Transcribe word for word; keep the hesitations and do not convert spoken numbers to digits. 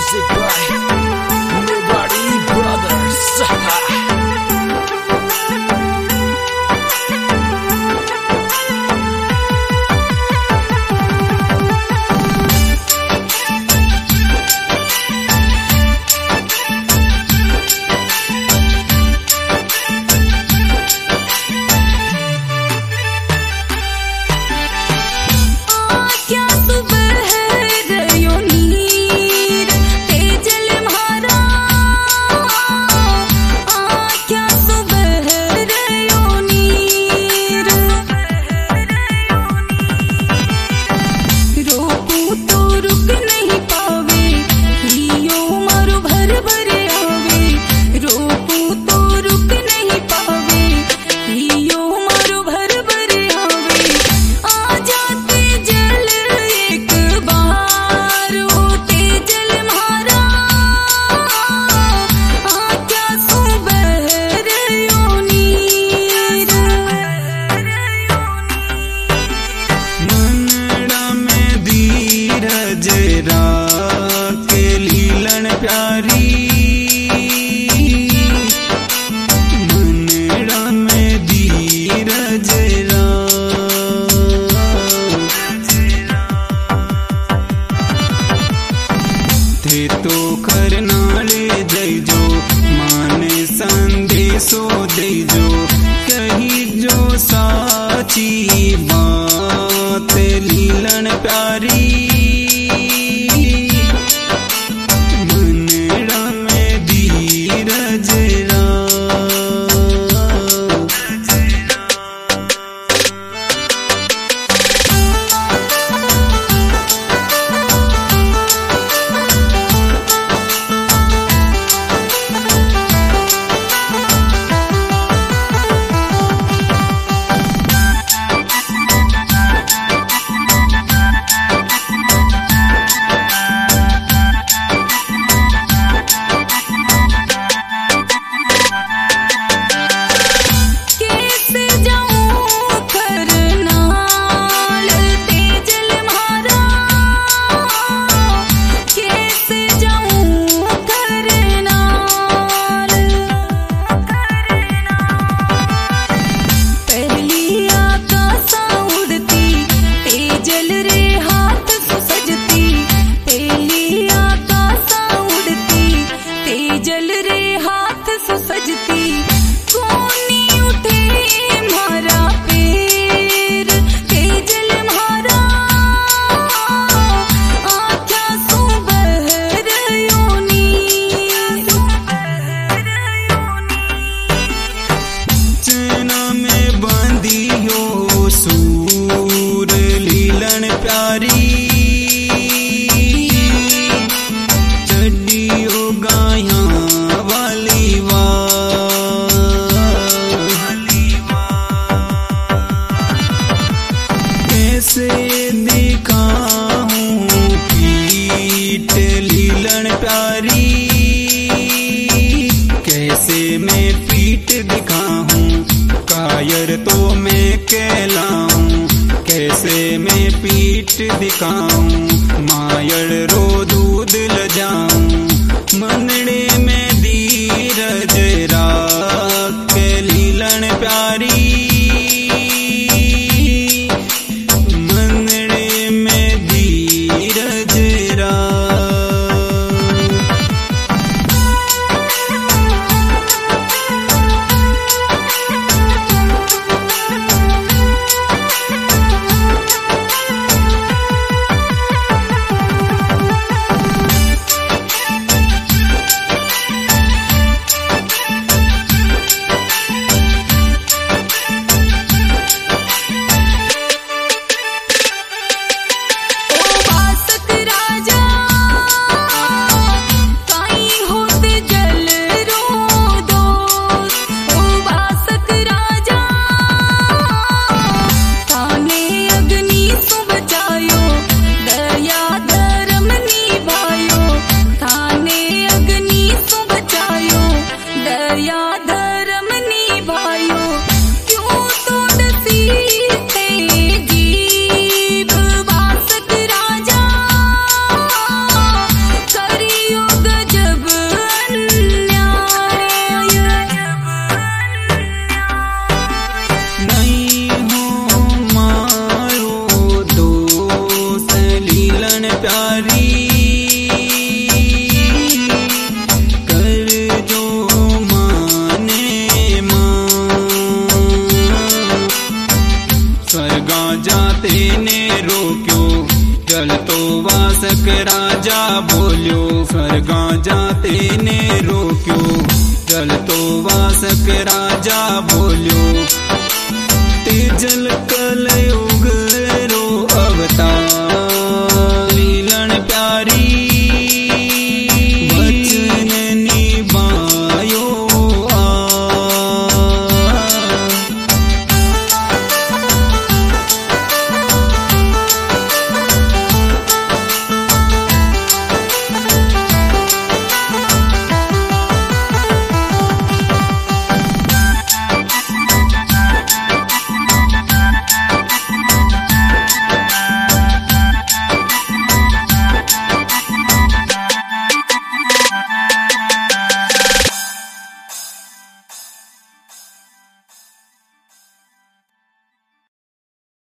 Music by Nobody Brothers. के लीलन प्यारी मनड़ा में धीरज थे तो करनाले जैजो माने संदेशो देजो कही जो साची बात लीलन प्यारी जल रे हाथ सुसजती कोनी उठे मारा पैर तेजल मारा आख्या सुबह योनी चना में बांधी हो सूर लीलन प्यारी कैसे दिखाऊं पीठ लीलन प्यारी कैसे मैं पीठ दिखाऊं कायर तो मैं कहलाऊं कैसे मैं पीठ दिखाऊं मायर रो दूध लजाऊं मनड़े में धीरज राख के लीलन प्यारी जल तो वासक राजा बोल्यो स्वर्गा जाते ने रोक्यो। जल तो वासक राजा बोल्यो ते जल कलयो